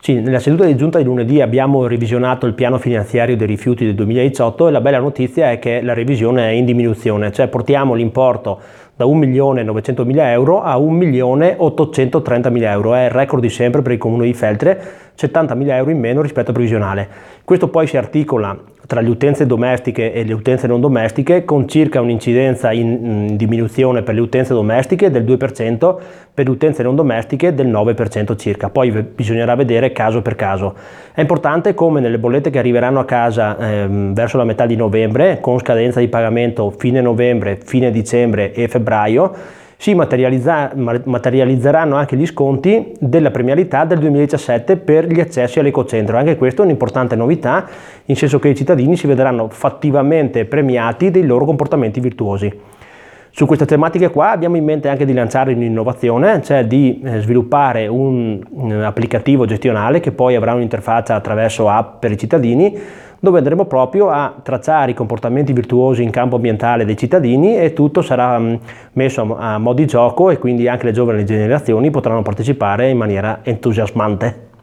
Sì, nella seduta di giunta di lunedì abbiamo revisionato il piano finanziario dei rifiuti del 2018 e la bella notizia è che la revisione è in diminuzione, cioè portiamo l'importo da 1.900.000 euro a 1.830.000 euro, è il record di sempre per il comune di Feltre, 70.000 euro in meno rispetto al previsionale. Questo poi si articola tra le utenze domestiche e le utenze non domestiche, con circa un'incidenza in diminuzione per le utenze domestiche del 2%, per le utenze non domestiche del 9% circa. Poi bisognerà vedere caso per caso. È importante come nelle bollette che arriveranno a casa verso la metà di novembre, con scadenza di pagamento fine novembre, fine dicembre e febbraio, si materializzeranno anche gli sconti della premialità del 2017 per gli accessi all'ecocentro. Anche questa è un'importante novità, in senso che i cittadini si vedranno fattivamente premiati dei loro comportamenti virtuosi. Su queste tematiche qua abbiamo in mente anche di lanciare un'innovazione, cioè di sviluppare un applicativo gestionale che poi avrà un'interfaccia attraverso app per i cittadini, dove andremo proprio a tracciare i comportamenti virtuosi in campo ambientale dei cittadini e tutto sarà messo a mo' di gioco e quindi anche le giovani generazioni potranno partecipare in maniera entusiasmante.